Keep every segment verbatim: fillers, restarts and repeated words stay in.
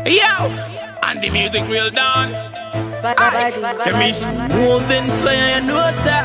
Yo, and the music real down. Commission moving fire, you know that.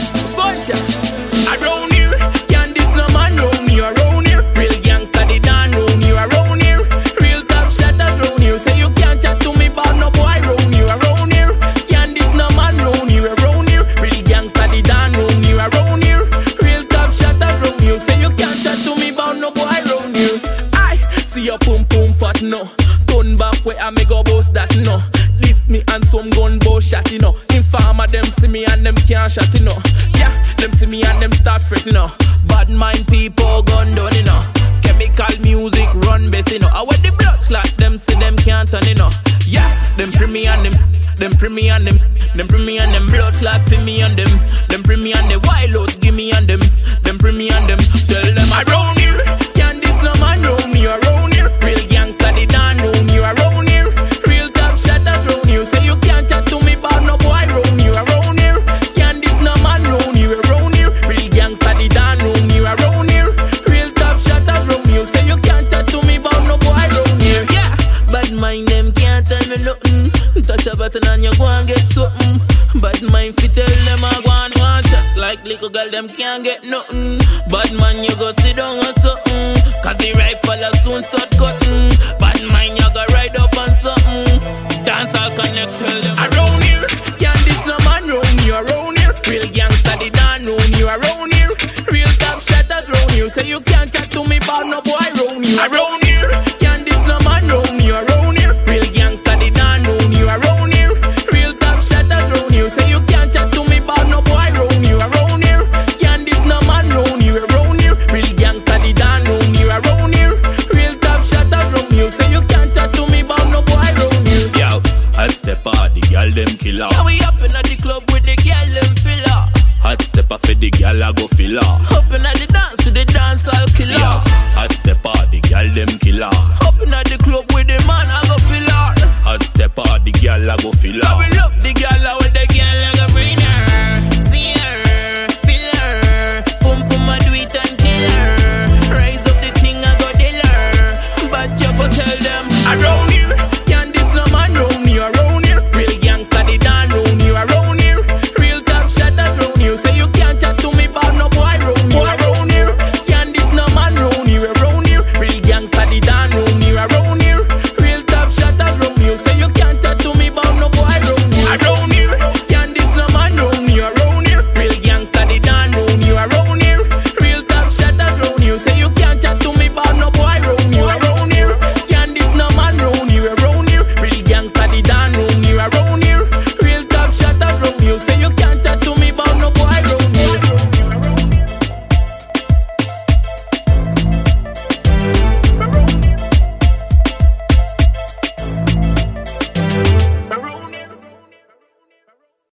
Bunch around here, can't this no man round here, around here. Real gangsta they done round here, around here. Real top shot around here. Say you can't chat to me about no boy round here, around here. Can't this no man round here, around here. Real gangsta they done round here, around here. Real top shot around here. Say you can't chat to me about no boy round here. I see your pum pum fat no. Turn back where I may go boast that no. This me and some gun bow shot you know. Informer them see me and them can't shot you know. Yeah, them see me and them start fretting you know. Bad mind people gun down you know. Chemical music run best you know. I wear the blood clot them see them can't turn you know. Yeah, them free me and them, them free me and them, them free me and them blood clot see me and them, them free me and the wild out give me and them, them free me and them. Tell them around here, can't this no man round me around here. Real gangsta they done round you around here. Real top shot around you. Say you can't chat to me about no boy round you around here. Can't this no man round you around here. Real gangsta they done round you around here. Real top shot around you. Say you can't chat to me about no boy round here. Yeah, bad mind them can't tell me nothing. Touch a button and you go and get something. Bad mind fi tell them I go and one shot. Like little girl them can't get nothing. Bad man you go sit down or something. Cause the rifle a soon start cutting. Bad mind you go ride up on something. Dance all connect tell them around here. Can't this no man round you around here. Real gangsta they done round you around here. Real top shatters round you. Say you can't chat to me about no boy round you around here. Can't this no man round you around here. Real gangsta they done round you around here. Real top shatters round you. Say you can't chat to me about no boy round you around here. Can't this no man round you around here. Real gangsta they done round you around here. Real top shatters round you. Say you can't chat to me about no boy round here. Yo, hot step out, the girl them killer. Yeah, we up in the club with the girl them filler. Hot step out for the girl I go filler. Up in the dance with the dance all killer. Yeah, hot step out, the girl them killer. Up in the club with the man I go filler. Hot step out, the girl I go filler. So we love the girl with the girl I go bring her. See her, feel her. Pum pum I do it and kill her. Rise up the thing I go deal her. But you go tell them around here.